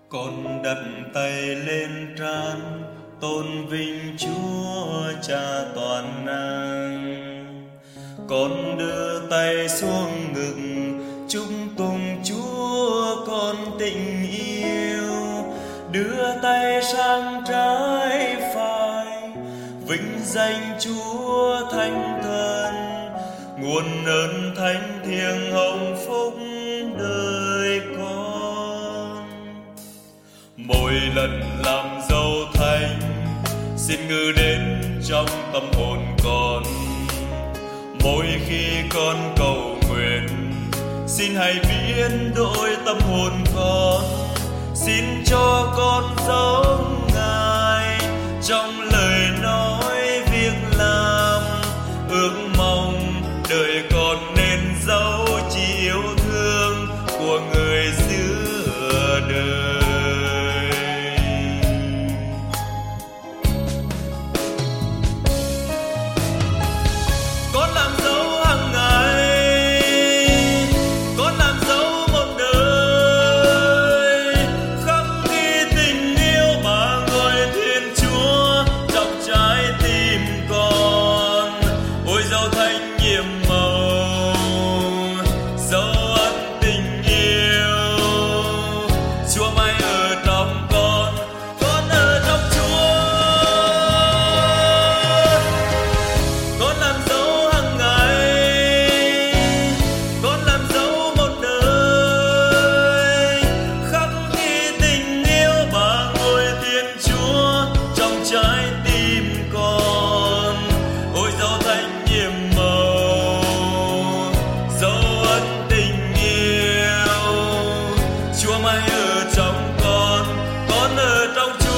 Con đặt tay lên trán tôn vinh Chúa Cha toàn năng. Con đưa tay xuống ngực chúc tụng Chúa con tình yêu. Đưa tay sang trái phải vinh danh Chúa Thánh Thần, nguồn ơn thánh thiêng hồng phúc đời con. Mỗi lần làm dấu thánh xin ngự đến trong tâm hồn con. Mỗi khi con cầu nguyện xin hãy biến đổi tâm hồn con. Xin cho con giống Ngài trong lời nói việc làm. Ước mong đời con nên dấu chỉ yêu thương của người xưa đời. Con làm dấu hàng ngày, con làm dấu một đời, khắc ghi tình yêu mà người Thiên Chúa trong trái tim con. Ôi dấu thánh nhiệm màu, dấu ân tình yêu, Chúa mãi ở trong con ở trong Chúa. Con làm dấu hàng ngày, con làm dấu một đời, khắc ghi tình yêu mà ngôi Thiên Chúa trong trái tim con. Ôi dấu thánh nhiệm màu, dấu ân tình yêu, Chúa mãi ở trong con ở trong Chúa.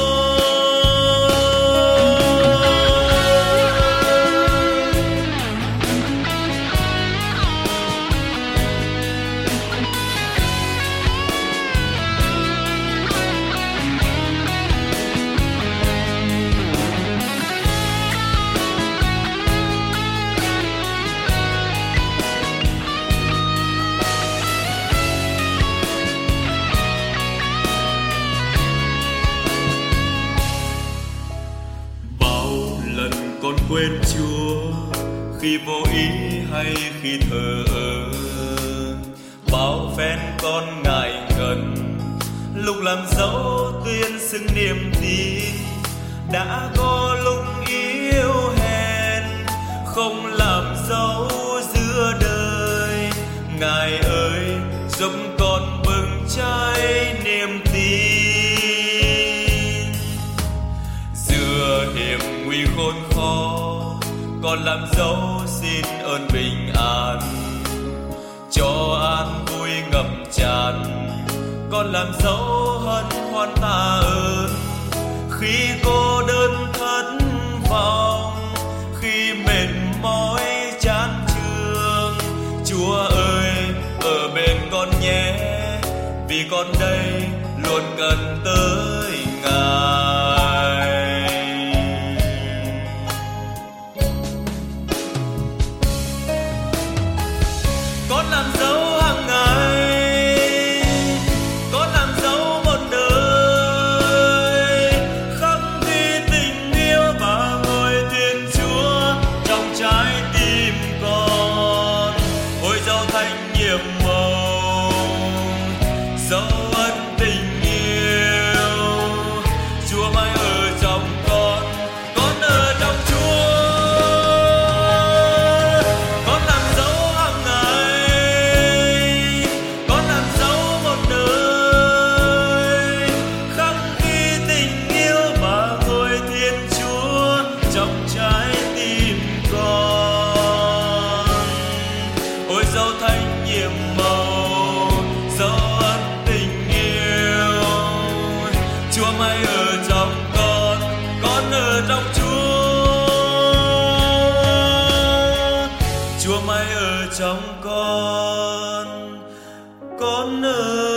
Bao lần con quên Chúa khi vô ý hay khi thờ ơ. Bao phen con ngại ngần lúc làm dấu tuyên xưng niềm tin. Đã có lúc yếu hèn không làm dấu giữa đời. Ngài ơi giúp con bừng cháy niềm tin. Giữa hiểm nguy khốn khó con làm dấu xin ơn bình an. Cho an vui ngập tràn con làm dấu hân hoan tạ ơn. Khi cô đơn thất vọng, khi mệt mỏi chán chường, Chúa ơi ở bên con nhé, vì con đây luôn cần tới Ngài. Con làm dấu hàng ngày, con làm dấu một đời, khắc ghi tình yêu mà ngôi Thiên Chúa trong trái tim con. Ôi dấu thánh nhiệm màu, dấu ân tình yêu, Chúa mãi ở trong con ở trong Chúa. Con làm dấu hàng ngày, con làm dấu một đời, khắc ghi tình yêu mà ngôi Thiên Chúa trong trái tim con. Ôi dấu thánh nhiệm màu, dấu ân tình yêu, Chúa mãi ở trong con ở trong Chúa. Chúa mãi ở trong con ở